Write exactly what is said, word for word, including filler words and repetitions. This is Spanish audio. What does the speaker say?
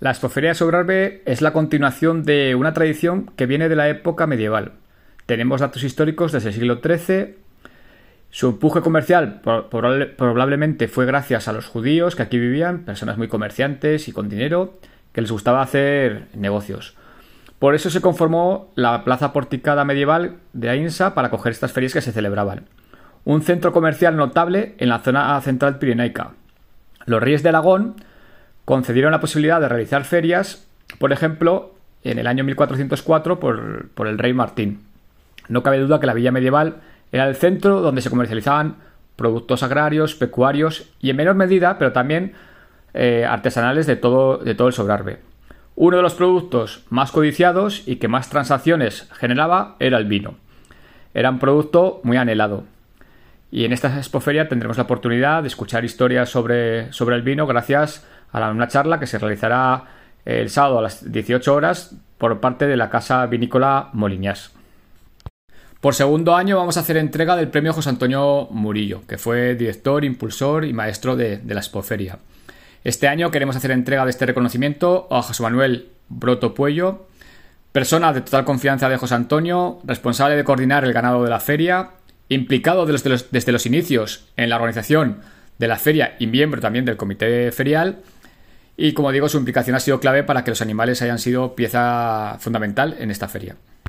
La Expoferia de Sobrarbe es la continuación de una tradición que viene de la época medieval. Tenemos datos históricos desde el siglo trece. Su empuje comercial probablemente fue gracias a los judíos que aquí vivían, personas muy comerciantes y con dinero, que les gustaba hacer negocios. Por eso se conformó la plaza porticada medieval de Aínsa para acoger estas ferias que se celebraban. Un centro comercial notable en la zona central pirenaica. Los reyes de Aragón concedieron la posibilidad de realizar ferias, por ejemplo, en el año mil cuatrocientos cuatro por, por el rey Martín. No cabe duda que la villa medieval era el centro donde se comercializaban productos agrarios, pecuarios y en menor medida, pero también eh, artesanales de todo, de todo el Sobrarbe. Uno de los productos más codiciados y que más transacciones generaba era el vino. Era un producto muy anhelado. Y en esta expoferia tendremos la oportunidad de escuchar historias sobre, sobre el vino gracias a una charla que se realizará el sábado a las dieciocho horas por parte de la Casa Vinícola Moliñas. Por segundo año vamos a hacer entrega del premio José Antonio Murillo, que fue director, impulsor y maestro de, de la expoferia. Este año queremos hacer entrega de este reconocimiento a José Manuel Broto Puello, persona de total confianza de José Antonio, responsable de coordinar el ganado de la feria, implicado de los, de los, desde los inicios en la organización de la feria y miembro también del comité ferial. Y como digo, su implicación ha sido clave para que los animales hayan sido pieza fundamental en esta feria.